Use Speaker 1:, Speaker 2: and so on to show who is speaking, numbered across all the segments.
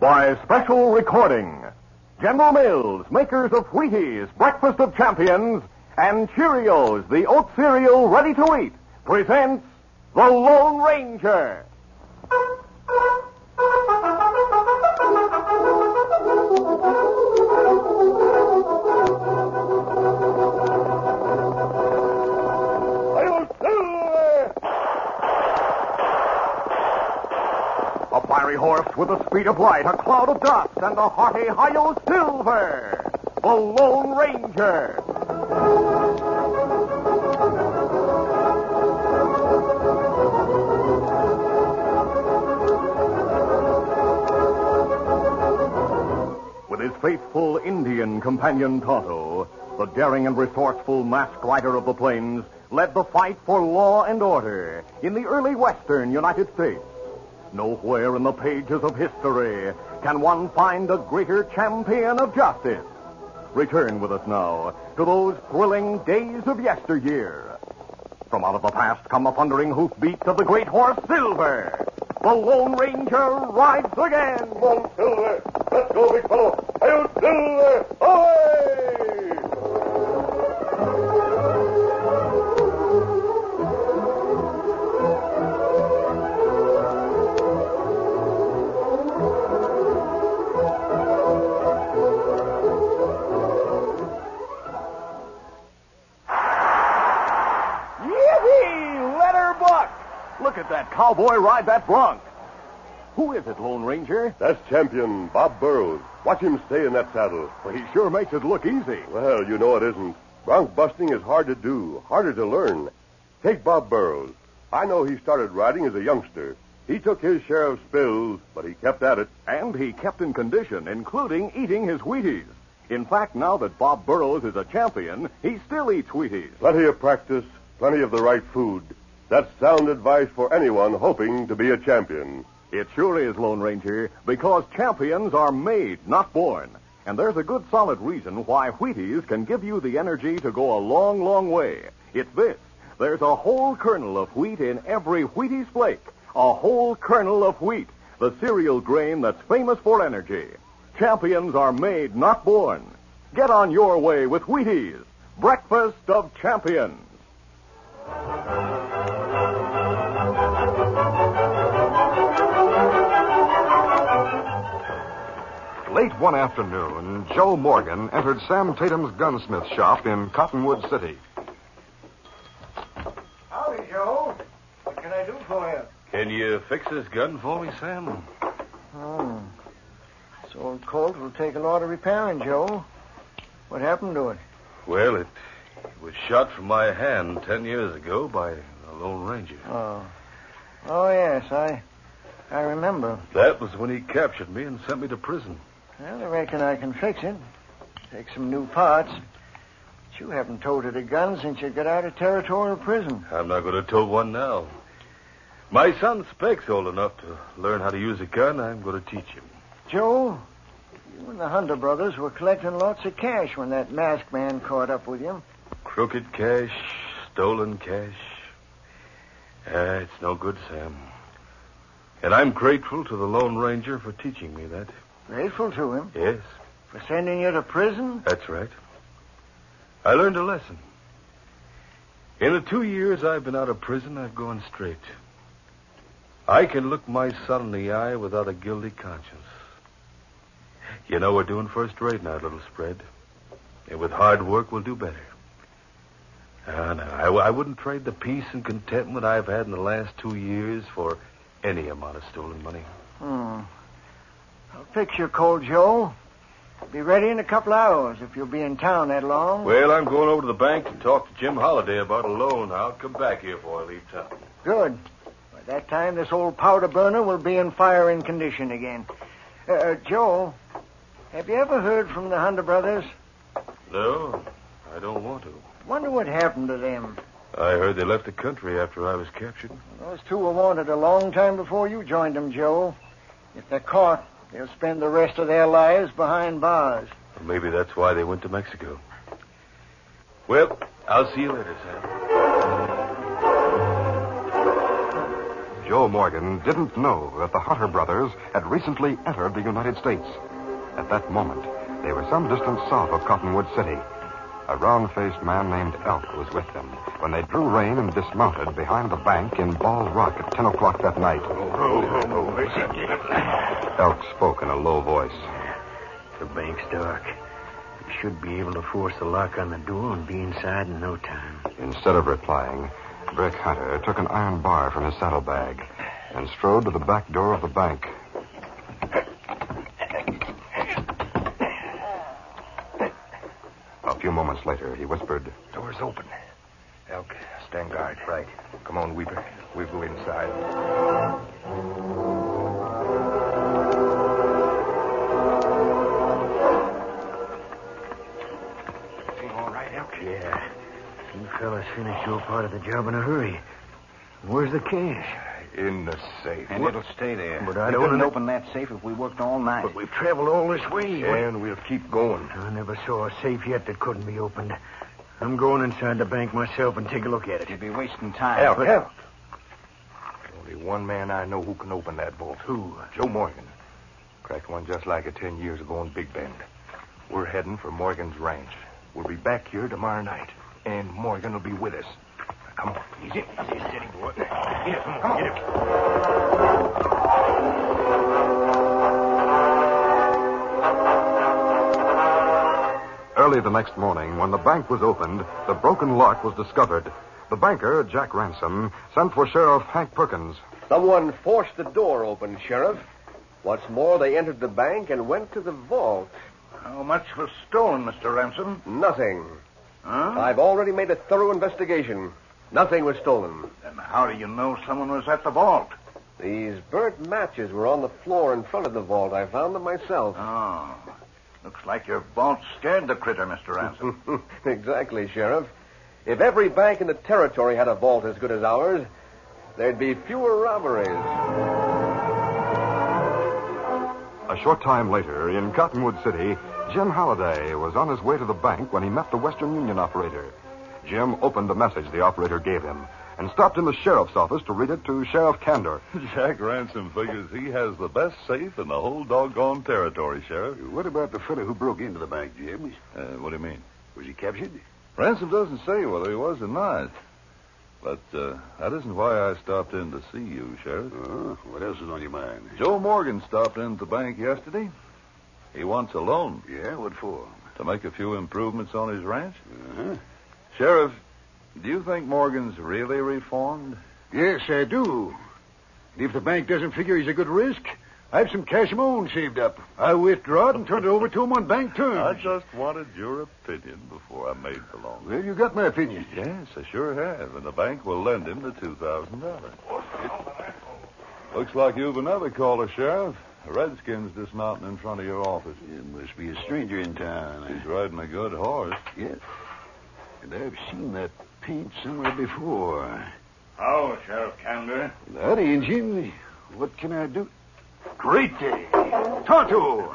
Speaker 1: By special recording, General Mills, makers of Wheaties, Breakfast of Champions, and Cheerios, the oat cereal ready to eat, presents The Lone Ranger. A fiery horse with the speed of light, a cloud of dust, and a hearty Hi-Yo Silver, the Lone Ranger. With his faithful Indian companion Tonto, the daring and resourceful masked rider of the plains led the fight for law and order in the early western United States. Nowhere in the pages of history can one find a greater champion of justice. Return with us now to those thrilling days of yesteryear. From out of the past come the thundering hoofbeats of the great horse Silver. The Lone Ranger rides again.
Speaker 2: Come on, Silver. Let's go, big fellow. Hail, Silver! Away!
Speaker 1: Look at that cowboy ride that bronc. Who is it, Lone Ranger?
Speaker 2: That's champion Bob Burrows. Watch him stay in that saddle.
Speaker 1: Well, he sure makes it look easy.
Speaker 2: Well, you know it isn't. Bronc busting is hard to do, harder to learn. Take Bob Burrows. I know he started riding as a youngster. He took his share of spills, but he kept at it.
Speaker 1: And he kept in condition, including eating his Wheaties. In fact, now that Bob Burrows is a champion, he still eats Wheaties.
Speaker 2: Plenty of practice, plenty of the right food. That's sound advice for anyone hoping to be a champion.
Speaker 1: It sure is, Lone Ranger, because champions are made, not born. And there's a good solid reason why Wheaties can give you the energy to go a long, long way. It's this. There's a whole kernel of wheat in every Wheaties flake. A whole kernel of wheat, the cereal grain that's famous for energy. Champions are made, not born. Get on your way with Wheaties, Breakfast of Champions.
Speaker 3: Late one afternoon, Joe Morgan entered Sam Tatum's gunsmith shop in Cottonwood City.
Speaker 4: Howdy, Joe. What can I do for you?
Speaker 5: Can you fix this gun for me, Sam?
Speaker 4: Oh. This old Colt will take a lot of repairing, Joe. What happened to it?
Speaker 5: Well, it was shot from my hand 10 years ago by a Lone Ranger.
Speaker 4: Oh, yes, I remember.
Speaker 5: That was when he captured me and sent me to prison.
Speaker 4: Well, I reckon I can fix it. Take some new parts. But you haven't toted a gun since you got out of territorial prison.
Speaker 5: I'm not going to tote one now. My son Speck's old enough to learn how to use a gun. I'm going to teach him.
Speaker 4: Joe, you and the Hunter brothers were collecting lots of cash when that masked man caught up with you.
Speaker 5: Crooked cash, stolen cash. It's no good, Sam. And I'm grateful to the Lone Ranger for teaching me that.
Speaker 4: Grateful to him?
Speaker 5: Yes.
Speaker 4: For sending you to prison?
Speaker 5: That's right. I learned a lesson. In the 2 years I've been out of prison, I've gone straight. I can look my son in the eye without a guilty conscience. You know, we're doing first rate in our little spread. And with hard work, we'll do better. No, I wouldn't trade the peace and contentment I've had in the last 2 years for any amount of stolen money.
Speaker 4: I'll fix your Colt, Joe. Be ready in a couple hours if you'll be in town that long.
Speaker 5: Well, I'm going over to the bank to talk to Jim Holliday about a loan. I'll come back here before I leave town.
Speaker 4: Good. By that time, this old powder burner will be in firing condition again. Joe, have you ever heard from the Hunter brothers?
Speaker 5: No, I don't want to.
Speaker 4: Wonder what happened to them.
Speaker 5: I heard they left the country after I was captured.
Speaker 4: Those two were wanted a long time before you joined them, Joe. If they're caught, they'll spend the rest of their lives behind bars.
Speaker 5: Well, maybe that's why they went to Mexico. Well, I'll see you later, Sam.
Speaker 3: Joe Morgan didn't know that the Hunter brothers had recently entered the United States. At that moment, they were some distance south of Cottonwood City. A round-faced man named Elk was with them when they drew rein and dismounted behind the bank in Bald Rock at 10 o'clock that night. Elk spoke in a low voice.
Speaker 4: The bank's dark. We should be able to force the lock on the door and be inside in no time.
Speaker 3: Instead of replying, Brick Hunter took an iron bar from his saddlebag and strode to the back door of the bank. A few moments later, he whispered,
Speaker 6: "Door's open. Elk, stand guard. Right. Come on, Weeper. We'll go inside." All right, Elk?
Speaker 4: Yeah. You fellas finish your part of the job in a hurry. Where's the cash?
Speaker 6: In the safe.
Speaker 7: And it'll stay there.
Speaker 4: But I
Speaker 7: we
Speaker 4: don't
Speaker 7: couldn't
Speaker 4: know-
Speaker 7: open that safe if we worked all night.
Speaker 4: But we've traveled all this way.
Speaker 6: And we'll keep going.
Speaker 4: I never saw a safe yet that couldn't be opened. I'm going inside the bank myself and take a look at it.
Speaker 7: You'd be wasting time.
Speaker 6: Elk, Elk. Only one man I know who can open that vault.
Speaker 4: Who?
Speaker 6: Joe Morgan. Cracked one just like it 10 years ago in Big Bend. We're heading for Morgan's ranch. We'll be back here tomorrow night. And Morgan will be with us. Now, come on. Easy. Steady, boy. Get it. Come on. Get it.
Speaker 3: Early the next morning, when the bank was opened, the broken lock was discovered. The banker, Jack Ransom, sent for Sheriff Hank Perkins.
Speaker 8: Someone forced the door open, Sheriff. What's more, they entered the bank and went to the vault.
Speaker 9: How much was stolen, Mr. Ransom?
Speaker 8: Nothing.
Speaker 9: Huh?
Speaker 8: I've already made a thorough investigation. Nothing was stolen.
Speaker 9: Then how do you know someone was at the vault?
Speaker 8: These burnt matches were on the floor in front of the vault. I found them myself.
Speaker 9: Oh. Looks like your vault scared the critter, Mr. Ransom.
Speaker 8: Exactly, Sheriff. If every bank in the territory had a vault as good as ours, there'd be fewer robberies.
Speaker 3: A short time later, in Cottonwood City, Jim Halliday was on his way to the bank when he met the Western Union operator. Jim opened the message the operator gave him and stopped in the sheriff's office to read it to Sheriff Candor.
Speaker 5: Jack Ransom figures he has the best safe in the whole doggone territory, Sheriff.
Speaker 10: What about the fellow who broke into the bank, Jim?
Speaker 5: What do you mean?
Speaker 10: Was he captured?
Speaker 5: Ransom doesn't say whether he was or not. But that isn't why I stopped in to see you, Sheriff.
Speaker 10: What else is on your mind?
Speaker 5: Joe Morgan stopped in at the bank yesterday. He wants a loan.
Speaker 10: Yeah, what for?
Speaker 5: To make a few improvements on his ranch.
Speaker 10: Uh-huh.
Speaker 5: Sheriff, do you think Morgan's really reformed?
Speaker 10: Yes, I do. And if the bank doesn't figure he's a good risk, I have some cash of my own saved up. I'll withdraw it and turn it over to him on bank terms.
Speaker 5: I just wanted your opinion before I made the loan.
Speaker 10: Well, you got my opinion.
Speaker 5: Yes, I sure have. And the bank will lend him the $2,000. Looks like you've another caller, Sheriff. A redskin's dismounting in front of your office.
Speaker 10: It must be a stranger in town.
Speaker 5: He's riding a good horse.
Speaker 10: Yes. And I've seen that paint somewhere before.
Speaker 9: How, Sheriff Candor?
Speaker 10: Howdy, Injun. What can I do? Great day. Tonto!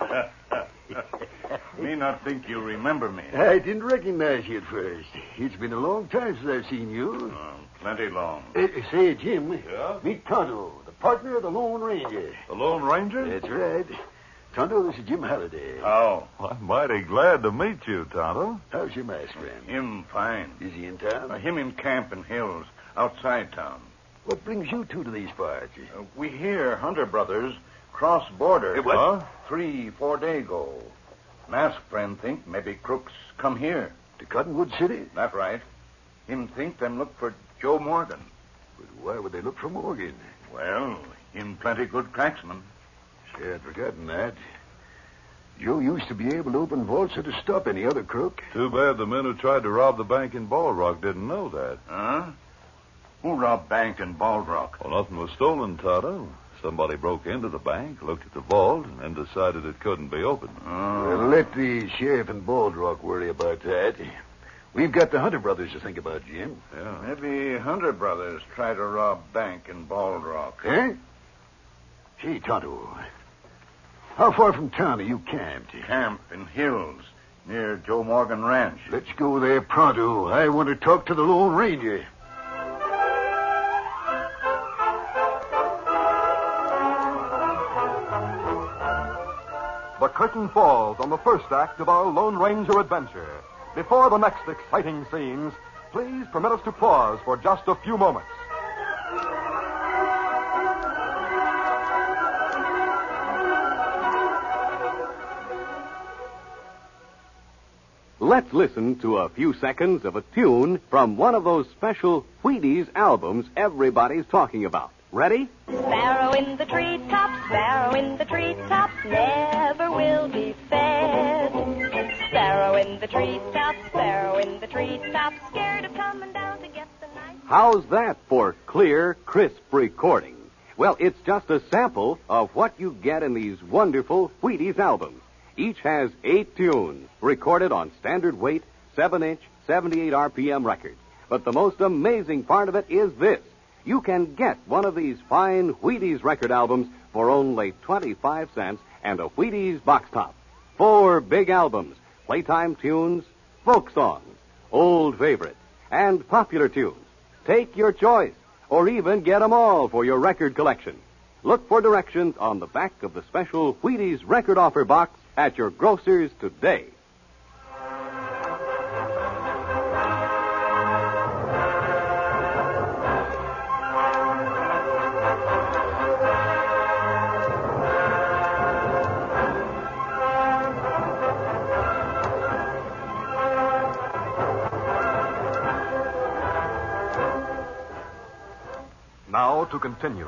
Speaker 9: Me not think you remember me.
Speaker 10: I didn't recognize you at first. It's been a long time since I've seen you.
Speaker 9: Plenty long.
Speaker 10: Say, Jim.
Speaker 5: Yeah?
Speaker 10: Meet Tonto, the partner of the Lone Ranger.
Speaker 5: The Lone Ranger?
Speaker 10: That's right. Tonto, this is Jim Halliday.
Speaker 9: How?
Speaker 5: Well, I'm mighty glad to meet you, Tonto.
Speaker 10: How's your masked friend?
Speaker 9: Him fine.
Speaker 10: Is he in town?
Speaker 9: Him in camp in hills, outside town.
Speaker 10: What brings you two to these parts?
Speaker 9: We hear Hunter brothers cross border.
Speaker 10: What?
Speaker 5: Huh?
Speaker 9: 3-4 days ago. Masked friend think maybe crooks come here.
Speaker 10: To Cottonwood City?
Speaker 9: That right. Him think them look for Joe Morgan.
Speaker 10: But why would they look for Morgan?
Speaker 9: Well, him plenty good cracksman.
Speaker 10: Say, I'd forgotten that. Joe used to be able to open vaults to stop any other crook.
Speaker 5: Too bad the men who tried to rob the bank in Bald Rock didn't know that.
Speaker 9: Huh? Who robbed bank in Bald Rock?
Speaker 5: Well, nothing was stolen, Tonto. Somebody broke into the bank, looked at the vault, and then decided it couldn't be opened.
Speaker 10: Well, let the sheriff in Bald Rock worry about that. We've got the Hunter brothers to think about, Jim.
Speaker 5: Yeah.
Speaker 9: Maybe Hunter brothers try to rob bank in Bald Rock.
Speaker 10: Eh? Gee, Tonto, how far from town are you camped?
Speaker 9: Camp in hills near Joe Morgan Ranch.
Speaker 10: Let's go there pronto. I want to talk to the Lone Ranger.
Speaker 3: the curtain falls on the first act of our Lone Ranger adventure. Before the next exciting scenes, please permit us to pause for just a few moments.
Speaker 11: Let's listen to a few seconds of a tune from one of those special Wheaties albums everybody's talking about. Ready?
Speaker 12: Sparrow in the treetops, sparrow in the treetops, never will be fed. Sparrow in the treetops, sparrow in the treetops, scared of coming down to get the night.
Speaker 11: How's that for clear, crisp recording? Well, it's just a sample of what you get in these wonderful Wheaties albums. Each has 8 tunes recorded on standard weight, 7-inch, 78 RPM records. But the most amazing part of it is this. You can get one of these fine Wheaties record albums for only 25 cents and a Wheaties box top. 4 big albums, playtime tunes, folk songs, old favorites, and popular tunes. Take your choice, or even get them all for your record collection. Look for directions on the back of the special Wheaties record offer box at your grocer's today.
Speaker 3: Now to continue.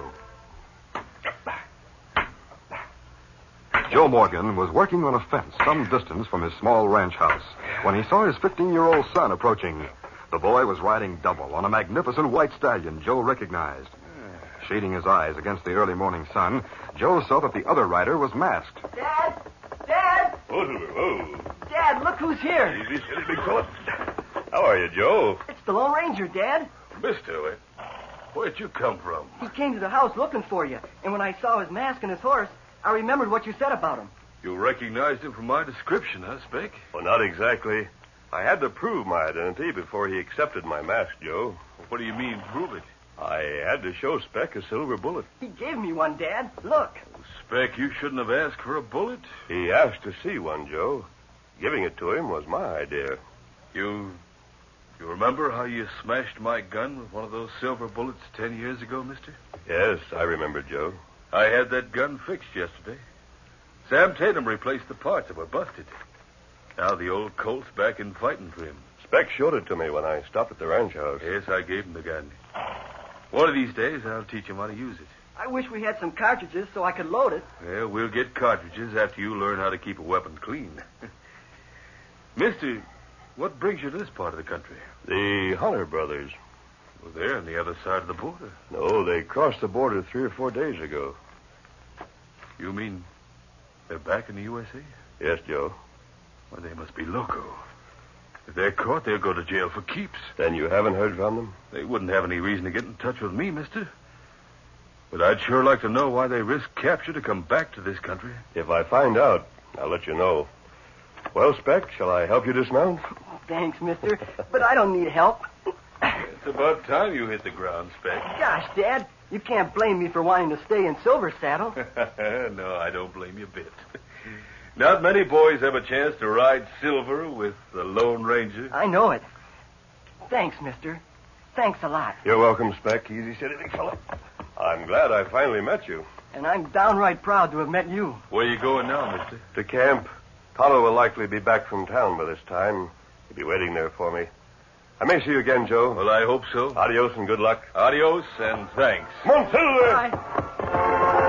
Speaker 3: Joe Morgan was working on a fence some distance from his small ranch house when he saw his 15-year-old son approaching. The boy was riding double on a magnificent white stallion Joe recognized. Shading his eyes against the early morning sun, Joe saw that the other rider was masked.
Speaker 4: Dad! Dad!
Speaker 2: Whoa.
Speaker 4: Dad, look who's here.
Speaker 2: Easy, steady, big fella. How are you, Joe?
Speaker 4: It's the Lone Ranger, Dad.
Speaker 5: Mister, where'd you come from?
Speaker 4: He came to the house looking for you, and when I saw his mask and his horse, I remembered what you said about him.
Speaker 5: You recognized him from my description, huh, Speck?
Speaker 2: Well, not exactly. I had to prove my identity before he accepted my mask, Joe.
Speaker 5: What do you mean, prove it?
Speaker 2: I had to show Speck a silver bullet.
Speaker 4: He gave me one, Dad. Look.
Speaker 5: Speck, you shouldn't have asked for a bullet.
Speaker 2: He asked to see one, Joe. Giving it to him was my idea.
Speaker 5: You remember how you smashed my gun with one of those silver bullets 10 years ago, mister?
Speaker 2: Yes, I remember, Joe.
Speaker 5: I had that gun fixed yesterday. Sam Tatum replaced the parts that were busted. Now the old Colt's back in fighting for him.
Speaker 2: Speck showed it to me when I stopped at the ranch house.
Speaker 5: Yes, I gave him the gun. One of these days, I'll teach him how to use it.
Speaker 4: I wish we had some cartridges so I could load it.
Speaker 5: Yeah, we'll get cartridges after you learn how to keep a weapon clean. Mister, what brings you to this part of the country?
Speaker 2: The Hunter brothers.
Speaker 5: Well, they're on the other side of the border.
Speaker 2: No, they crossed the border 3 or 4 days ago.
Speaker 5: You mean they're back in the USA?
Speaker 2: Yes, Joe.
Speaker 5: Well, they must be loco. If they're caught, they'll go to jail for keeps.
Speaker 2: Then you haven't heard from them?
Speaker 5: They wouldn't have any reason to get in touch with me, mister. But I'd sure like to know why they risk capture to come back to this country.
Speaker 2: If I find out, I'll let you know. Well, Speck, shall I help you dismount?
Speaker 4: Thanks, mister, but I don't need help.
Speaker 5: It's about time you hit the ground, Speck.
Speaker 4: Gosh, Dad, you can't blame me for wanting to stay in Silver Saddle.
Speaker 5: No, I don't blame you a bit. Not many boys have a chance to ride Silver with the Lone Ranger.
Speaker 4: I know it. Thanks, mister. Thanks a lot.
Speaker 2: You're welcome, Speck. Easy, steady, big fella. I'm glad I finally met you.
Speaker 4: And I'm downright proud to have met you.
Speaker 5: Where you going now, mister?
Speaker 2: To camp. Tonto will likely be back from town by this time. He'll be waiting there for me. I may see you again, Joe.
Speaker 5: Well, I hope so.
Speaker 2: Adios and good luck.
Speaker 5: Adios and thanks.
Speaker 2: Come on, Silver!
Speaker 4: Bye.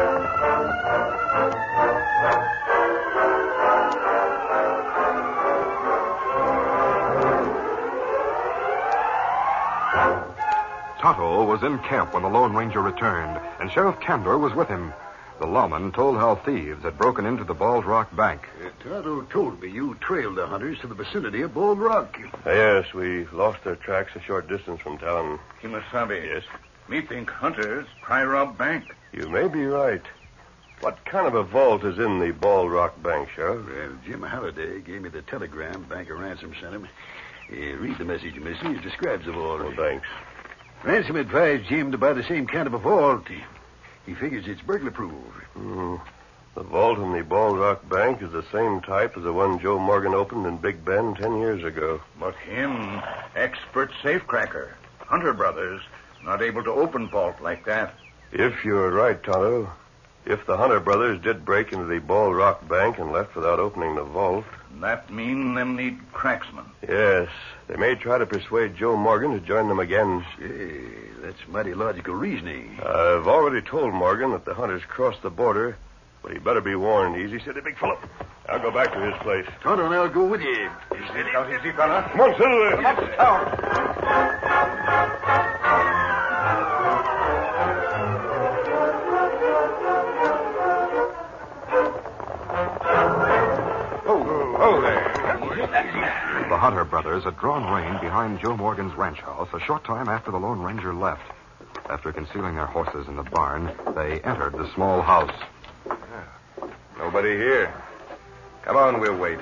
Speaker 3: Tonto was in camp when the Lone Ranger returned, and Sheriff Candor was with him. The lawman told how thieves had broken into the Bald Rock Bank.
Speaker 10: Tonto told me you trailed the hunters to the vicinity of Bald Rock.
Speaker 2: Yes, we lost their tracks a short distance from town.
Speaker 9: Kimasabi.
Speaker 2: Yes?
Speaker 9: Me think hunters try rob bank.
Speaker 2: You may be right. What kind of a vault is in the Bald Rock Bank, Sheriff?
Speaker 10: Well, Jim Halliday gave me the telegram Banker Ransom sent him. Read the message, mister. It describes the vault.
Speaker 2: Well, thanks.
Speaker 10: Ransom advised Jim to buy the same kind of a vault. He figures it's burglar-proof.
Speaker 2: The vault in the Bald Rock Bank bank is the same type as the one Joe Morgan opened in Big Bend 10 years ago.
Speaker 9: But him, expert safecracker. Hunter Brothers, not able to open vault like that.
Speaker 2: If you're right, Tonto. If the Hunter brothers did break into the Ball Rock Bank and left without opening the vault.
Speaker 9: That mean them need cracksmen.
Speaker 2: Yes. They may try to persuade Joe Morgan to join them again.
Speaker 10: Hey, that's mighty logical reasoning.
Speaker 2: I've already told Morgan that the Hunters crossed the border, but he better be warned. Easy, steady, big fellow. I'll go back to his place.
Speaker 10: Tonto and I'll go with you.
Speaker 9: Easy, fella.
Speaker 2: Come on, settle there.
Speaker 6: Oh, there.
Speaker 3: The Hunter brothers had drawn rein behind Joe Morgan's ranch house a short time after the Lone Ranger left. After concealing their horses in the barn, they entered the small house.
Speaker 6: Nobody here. Come on, we'll wait.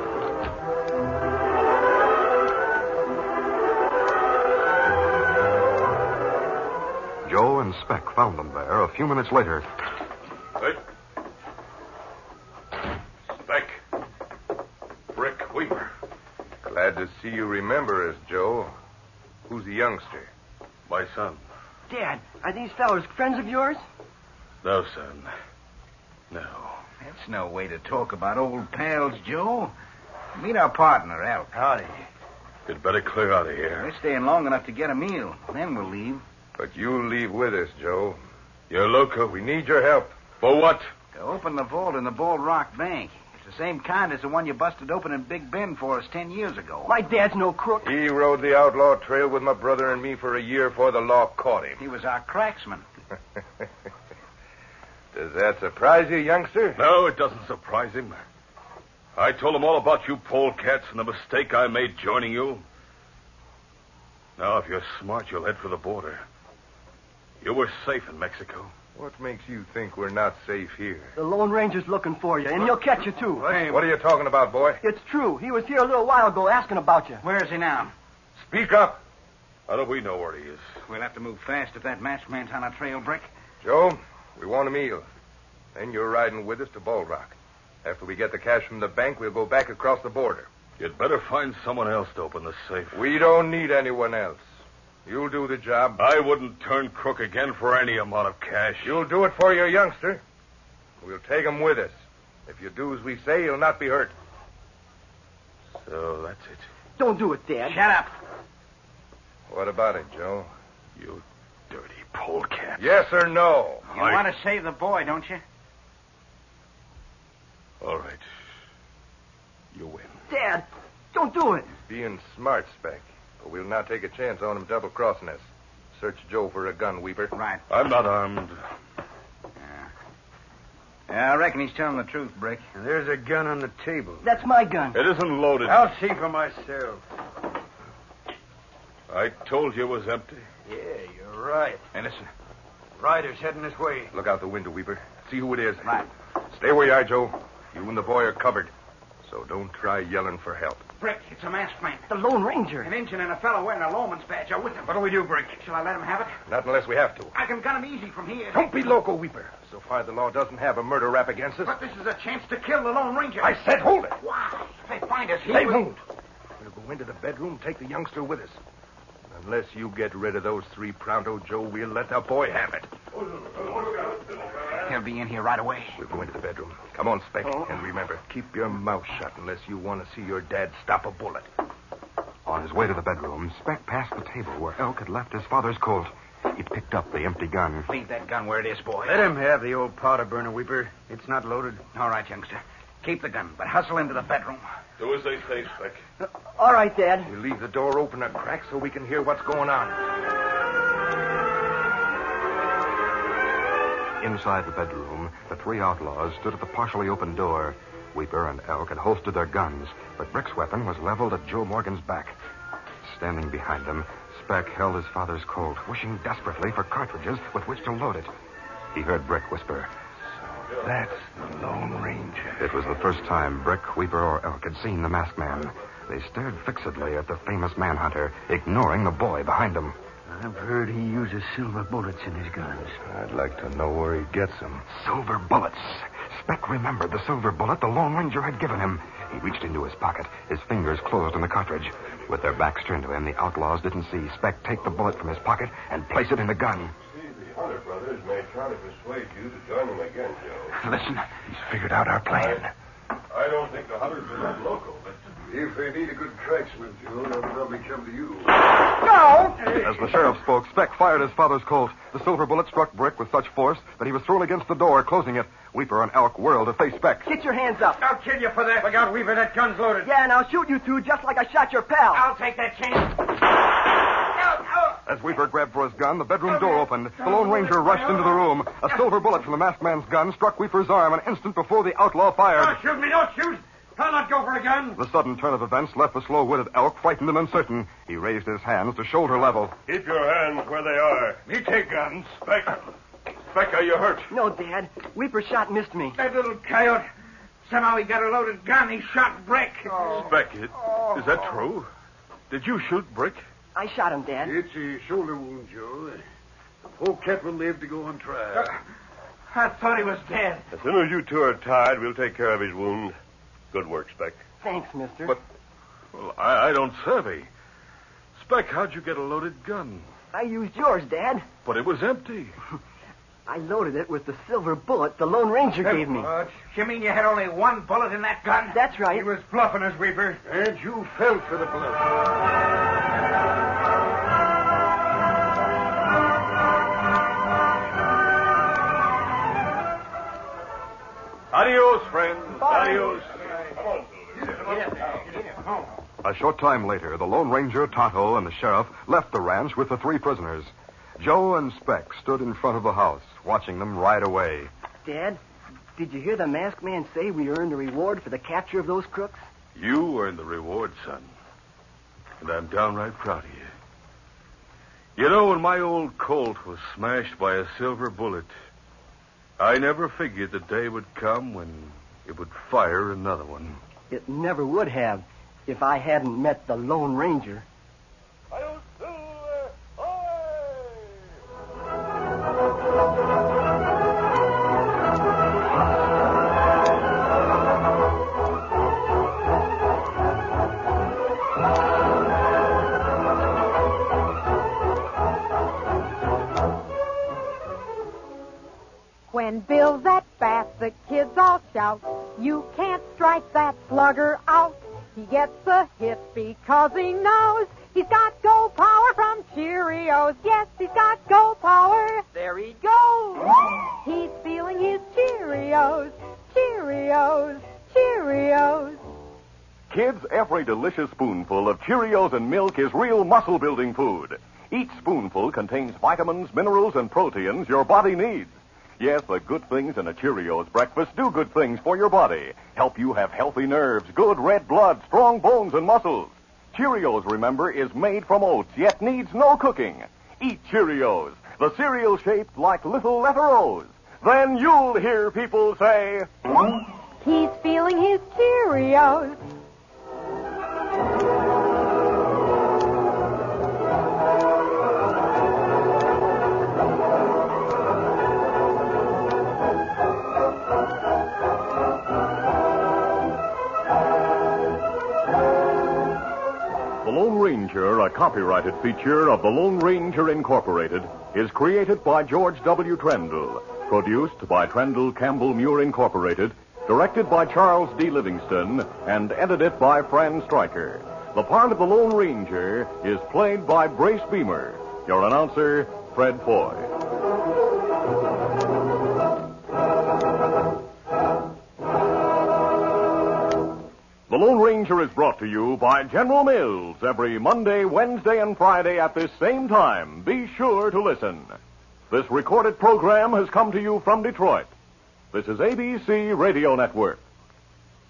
Speaker 3: Joe and Speck found them there a few minutes later.
Speaker 5: Hey. Speck. Brick Weaver.
Speaker 6: Glad to see you remember us, Joe. Who's the youngster?
Speaker 5: My son.
Speaker 13: Dad, are these fellows friends of yours?
Speaker 5: No, son. No.
Speaker 4: That's no way to talk about old pals, Joe. Meet our partner, Elk.
Speaker 5: Howdy. You'd better clear out of here.
Speaker 4: We're staying long enough to get a meal. Then we'll leave.
Speaker 6: But you'll leave with us, Joe.
Speaker 5: You're loco.
Speaker 6: We need your help.
Speaker 5: For what?
Speaker 4: To open the vault in the Ball Rock Bank. It's the same kind as the one you busted open in Big Bend for us 10 years ago.
Speaker 13: My dad's no crook.
Speaker 6: He rode the outlaw trail with my brother and me for a year before the law caught him.
Speaker 4: He was our cracksman.
Speaker 6: Does that surprise you, youngster?
Speaker 5: No, it doesn't surprise him. I told him all about you polecats and the mistake I made joining you. Now, if you're smart, you'll head for the border. You were safe in Mexico.
Speaker 6: What makes you think we're not safe here?
Speaker 13: The Lone Ranger's looking for you, and he'll catch you, too.
Speaker 6: Hey, what are you talking about, boy?
Speaker 13: It's true. He was here a little while ago asking about you.
Speaker 4: Where is he now?
Speaker 6: Speak up.
Speaker 5: How do we know where he is?
Speaker 4: We'll have to move fast if that masked man's on our trail, Brick.
Speaker 6: Joe, we want a meal. Then you're riding with us to Ball Rock. After we get the cash from the bank, we'll go back across the border.
Speaker 5: You'd better find someone else to open the safe.
Speaker 6: We don't need anyone else. You'll do the job.
Speaker 5: I wouldn't turn crook again for any amount of cash.
Speaker 6: You'll do it for your youngster. We'll take him with us. If you do as we say, he'll not be hurt.
Speaker 5: So that's it.
Speaker 13: Don't do it, Dad.
Speaker 4: Shut up.
Speaker 6: What about it, Joe?
Speaker 5: You dirty polecat.
Speaker 6: Yes or no?
Speaker 4: You want to save the boy, don't you?
Speaker 5: All right. You win.
Speaker 13: Dad, don't do it.
Speaker 6: Being smart, Speck. But we'll not take a chance on him double-crossing us. Search Joe for a gun, Weaver.
Speaker 4: Right.
Speaker 5: I'm not armed.
Speaker 4: Yeah, I reckon he's telling the truth, Brick.
Speaker 10: There's a gun on the table.
Speaker 13: That's my gun.
Speaker 5: It isn't loaded.
Speaker 10: I'll see for myself.
Speaker 5: I told you it was empty.
Speaker 10: Yeah, you're right.
Speaker 6: Hey, listen.
Speaker 10: Rider's heading this way.
Speaker 6: Look out the window, Weaver. See who it is.
Speaker 4: Right.
Speaker 6: Stay where you are, Joe. You and the boy are covered. So don't try yelling for help.
Speaker 4: Brick, it's a masked man.
Speaker 13: The Lone Ranger.
Speaker 4: An Injun and a fellow wearing a lawman's badge are with him.
Speaker 6: What do we do, Brick?
Speaker 4: Shall I let him have it?
Speaker 6: Not unless we have to.
Speaker 4: I can gun him easy from here.
Speaker 6: Don't be loco, Weaver. So far, the law doesn't have a murder rap against us.
Speaker 4: But this is a chance to kill the Lone Ranger.
Speaker 6: I said hold it.
Speaker 4: Why? If they find us,
Speaker 6: They won't. We'll go into the bedroom and take the youngster with us. Unless you get rid of those three pronto, Joe, we'll let the boy have it.
Speaker 4: He'll be in here right away.
Speaker 6: We'll go into the bedroom. Come on, Speck. And remember, keep your mouth shut unless you want to see your dad stop a bullet.
Speaker 3: On his way to the bedroom, Speck passed the table where Elk had left his father's Colt. He picked up the empty gun.
Speaker 4: Leave that gun where it is, boy.
Speaker 10: Let him have the old powder burner, Weeper. It's not loaded.
Speaker 4: All right, youngster. Keep the gun, but hustle into the bedroom.
Speaker 5: Do as they say, Speck.
Speaker 13: All right, Dad.
Speaker 6: We'll leave the door open a crack so we can hear what's going on.
Speaker 3: Inside the bedroom, the three outlaws stood at the partially open door. Weeper and Elk had holstered their guns, but Brick's weapon was leveled at Joe Morgan's back. Standing behind them, Speck held his father's Colt, wishing desperately for cartridges with which to load it. He heard Brick whisper,
Speaker 6: That's the Lone Ranger.
Speaker 3: It was the first time Brick, Weeper, or Elk had seen the masked man. They stared fixedly at the famous manhunter, ignoring the boy behind them.
Speaker 10: I've heard he uses silver bullets in his guns.
Speaker 6: I'd like to know where he gets them.
Speaker 3: Silver bullets. Speck remembered the silver bullet the Lone Ranger had given him. He reached into his pocket. His fingers closed on the cartridge. With their backs turned to him, the outlaws didn't see Speck take the bullet from his pocket and place it in the gun.
Speaker 2: See, the Hunter brothers may try to persuade you to join them again, Joe.
Speaker 6: Listen, he's figured out our plan.
Speaker 2: I don't think the Hunters are that local, but...
Speaker 10: If they need a good tracksman, Joe, they'll probably come to you.
Speaker 3: No! As the sheriff spoke, Speck fired his father's Colt. The silver bullet struck Brick with such force that he was thrown against the door, closing it. Weeper and Elk whirled to face Speck.
Speaker 13: Get your hands up.
Speaker 14: I'll kill you for that. Look out, Weaver, that gun's loaded.
Speaker 13: Yeah, and I'll shoot you two just like I shot your pal.
Speaker 14: I'll take that chance.
Speaker 3: As Weeper grabbed for his gun, the bedroom door opened. The Lone Ranger rushed into the room. A silver bullet from the masked man's gun struck Weeper's arm an instant before the outlaw fired.
Speaker 14: Don't shoot me, don't shoot. I'll not go for a gun.
Speaker 3: The sudden turn of events left the slow-witted Elk frightened and uncertain. He raised his hands to shoulder level.
Speaker 2: Keep your hands where they are.
Speaker 14: Me take guns.
Speaker 2: Speck, are you hurt?
Speaker 13: No, Dad. Weeper shot missed me.
Speaker 14: That little coyote. Somehow he got a loaded gun. He shot Brick.
Speaker 5: Speck, is that true? Did you shoot Brick?
Speaker 13: I shot him, Dad.
Speaker 10: It's a shoulder wound, Joe. The poor cat will live to go on trial.
Speaker 14: I thought he was dead.
Speaker 2: As soon as you two are tied, we'll take care of his wound. Good work, Speck.
Speaker 13: Thanks, mister.
Speaker 5: But, well, I don't savvy. Speck, how'd you get a loaded gun?
Speaker 13: I used yours, Dad.
Speaker 5: But it was empty.
Speaker 13: I loaded it with the silver bullet the Lone Ranger gave me.
Speaker 14: What? You mean you had only one bullet in that gun?
Speaker 13: That's right.
Speaker 14: He was bluffing us, Weaver.
Speaker 10: And you fell for the bluff.
Speaker 5: Adios, friends. Adios.
Speaker 3: A short time later, the Lone Ranger, Tonto, and the sheriff left the ranch with the three prisoners. Joe and Speck stood in front of the house, watching them ride away.
Speaker 13: Dad, did you hear the masked man say we earned a reward for the capture of those crooks?
Speaker 5: You earned the reward, son. And I'm downright proud of you. You know, when my old Colt was smashed by a silver bullet, I never figured the day would come when it would fire another one.
Speaker 13: It never would have if I hadn't met the Lone Ranger.
Speaker 15: When Bill's at bat, the kids all shout, "You can't strike that slugger out." He gets a hit because he knows he's got go power from Cheerios. Yes, he's got go power. There he goes. He's feeling his Cheerios, Cheerios, Cheerios.
Speaker 1: Kids, every delicious spoonful of Cheerios and milk is real muscle-building food. Each spoonful contains vitamins, minerals, and proteins your body needs. Yes, the good things in a Cheerios breakfast do good things for your body. Help you have healthy nerves, good red blood, strong bones, and muscles. Cheerios, remember, is made from oats, yet needs no cooking. Eat Cheerios, the cereal shaped like little letter O's. Then you'll hear people say,
Speaker 15: He's feeling his Cheerios.
Speaker 1: The Lone Ranger, a copyrighted feature of the Lone Ranger Incorporated, is created by George W. Trendle, produced by Trendle Campbell Muir Incorporated, directed by Charles D. Livingston, and edited by Fran Stryker. The part of the Lone Ranger is played by Brace Beamer. Your announcer, Fred Foy. The Lone Ranger is brought to you by General Mills every Monday, Wednesday, and Friday at this same time. Be sure to listen. This recorded program has come to you from Detroit. This is ABC Radio Network.